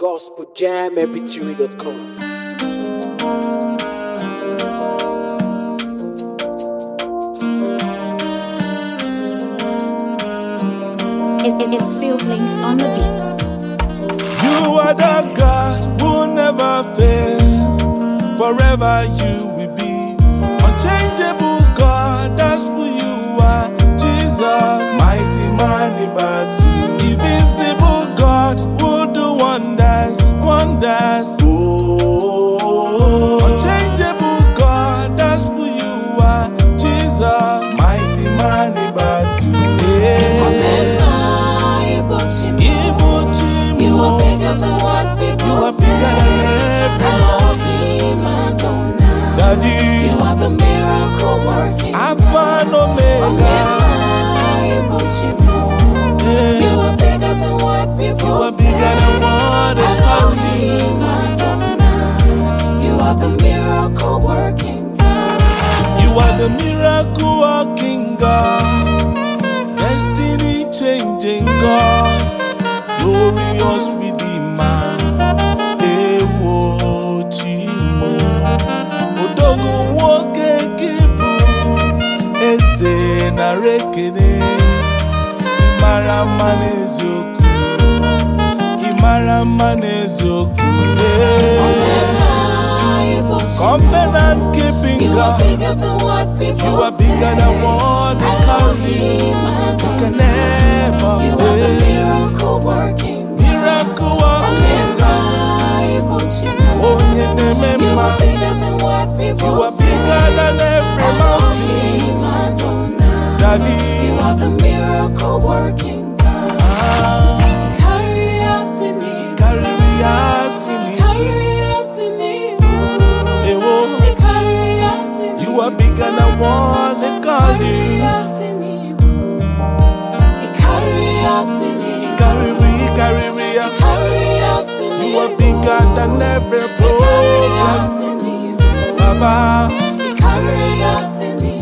gospeljammpg.com. It's Field Links on the beats. You are the God who never fails. Forever you will be unchangeable God. That's who you are, Jesus. Mighty man in battle, invincible God who do wonders, wonders. Oh, unchangeable God. That's who you are, Jesus. Mighty man in battle. Yeah. You are bigger than what people You are say. bigger than every mountain. Daddy, You are the miracle working Alpha and Omega. Yeah. You are bigger than what people You are say. bigger than what they call me. You are the miracle working God. You are the miracle working God, destiny changing God, glorious Redeemer. Ewo Chimo, Odogun woke kibu, Eze na rekene. Imara manezoku, Imara manezoku. Covenant keeping You are God. bigger than what people You are bigger than what they call me. You can never You are the fail. miracle working Miracle working God. Oh, You are bigger than what people you are bigger than every mountain. Daddy, You are the miracle working God. Carry us in you. carry us in it. Carry us in you. Ewo, Carry us in you are bigger than what they call Carry you. us in you. Carry us in you. Carry me, carry me. Carry us in You are bigger than every Carry problem. us in you. Baba, Carry us in you.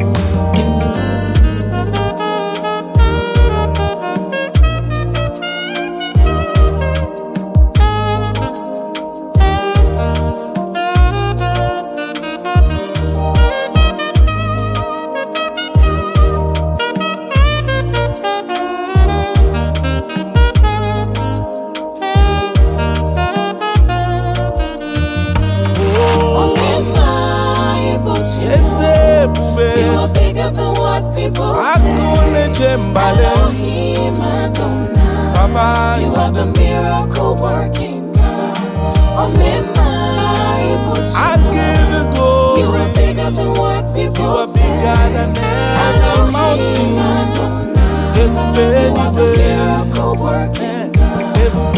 ese You bube. are bigger than what people say. Akune chembale. Elohim Adonai. Baba, You are the miracle working God. I give you glory. You are bigger than what You people are say. bigger than every mountain. You are the miracle working God.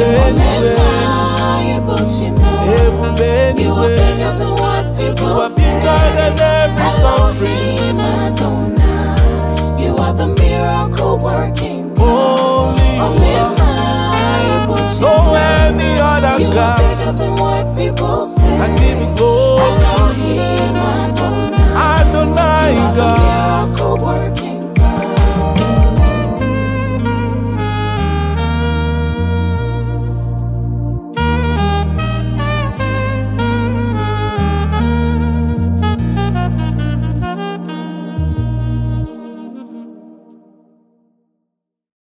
You are bigger than what people You are say. bigger than every suffering. You are the miracle working God. Only you are. No any other You are God. bigger than what people say. I give you glory.